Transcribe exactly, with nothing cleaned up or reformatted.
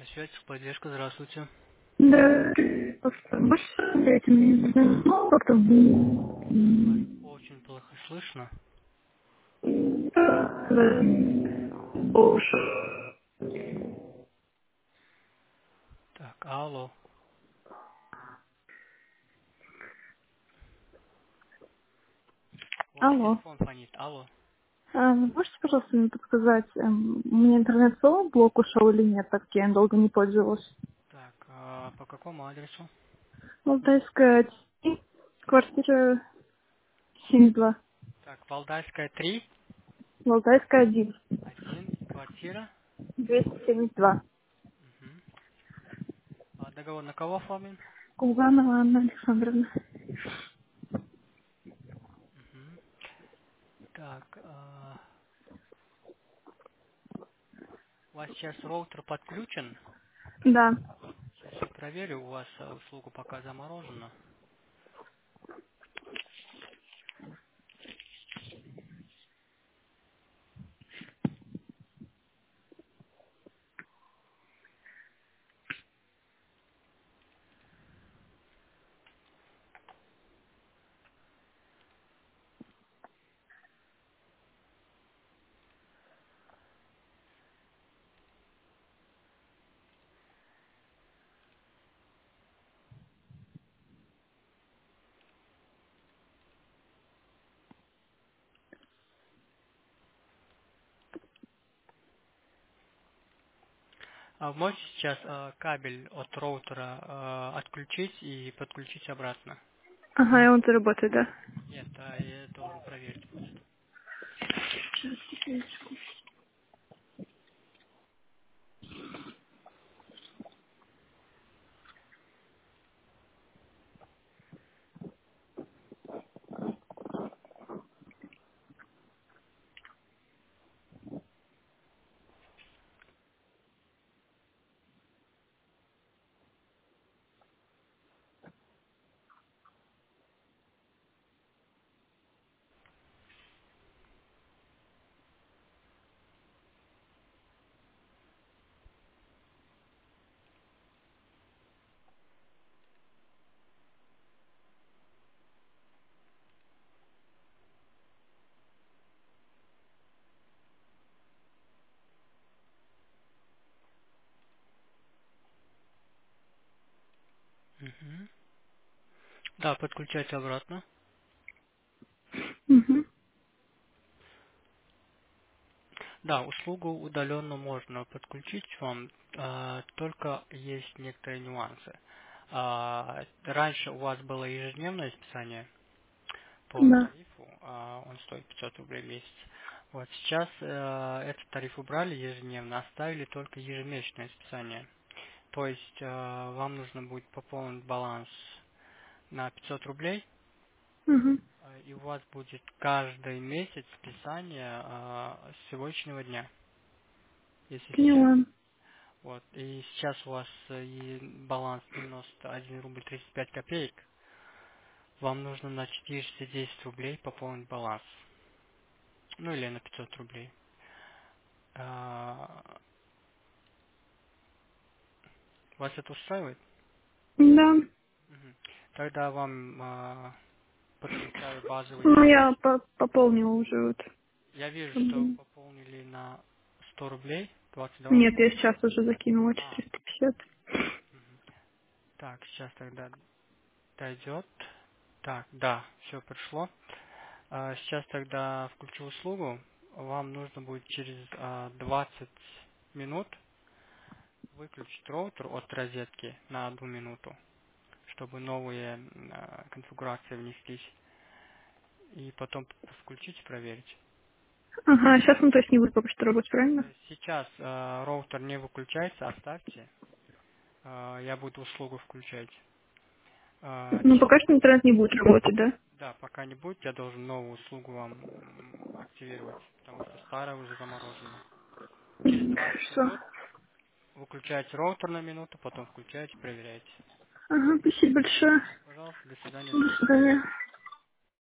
Связь, поддержка, здравствуйте. Да, просто больше этим не знаю, ну, как-то Вас м, очень плохо слышно. да, да, больше. Так, алло. У вас Алло. телефон фонит. Алло. А, можете, пожалуйста, мне подсказать, эм, у меня интернет снова блок ушел или нет, так как я им долго не пользовалась? Так, а по какому адресу? Алтайская, квартира семьдесят два. Так, Валдайская три, Алтайская один, один, квартира. двести семьдесят два. Мгм. А договор на кого оформлен? Кулганова Анна Александровна. Мгм. Так, а, у вас сейчас роутер подключен. Да. Сейчас я проверю, у вас а, услуга пока заморожена. А вы можете сейчас а, кабель от роутера а, отключить и подключить обратно? Ага, и он работает, да. Нет, а я должен проверить будет. Мгм. Да, подключайте обратно. Угу. Да, услугу удаленно можно подключить вам, а, только есть некоторые нюансы. А, раньше у вас было ежедневное списание по Да. тарифу, а, он стоит пятьсот рублей в месяц. Вот сейчас э, этот тариф убрали ежедневно, оставили только ежемесячное списание. То есть э, вам нужно будет пополнить баланс на пятьсот рублей, Угу. э, и у вас будет каждый месяц списание э, с сегодняшнего дня, если сейчас. Поняла. Вот. И сейчас у вас э, и баланс девяносто один рубль тридцать пять копеек. Вам нужно на четыреста десять рублей пополнить баланс. Ну или на пятьсот рублей. А, Вас это устраивает? Да. Мгм. Тогда вам а, подключаю базовый Ну, тариф. я по- пополнила уже вот. Я вижу, что вы М, пополнили на сто рублей, двадцать два. Нет, я сейчас уже закинула А, четыреста пятьдесят. мгм. Так, сейчас тогда дойдет. Так, да, все пришло. А, Сейчас тогда включу услугу. Вам нужно будет через а, двадцать минут выключить роутер от розетки на одну минуту, чтобы новые м, а, конфигурации внеслись. И потом включить и проверить. Ага, сейчас он то есть не будет пока что работать, То правильно? есть сейчас а, роутер не выключается, оставьте. А, Я буду услугу включать. А, Ну, Через пока что интернет не будет работать, да? Да, пока не будет, я должен новую услугу вам м, активировать, потому что старая уже заморожена. Через М, двадцать Хорошо. минут выключаете роутер на минуту, потом включаете, проверяете. Ага, спасибо большое. Пожалуйста, до свидания. До свидания.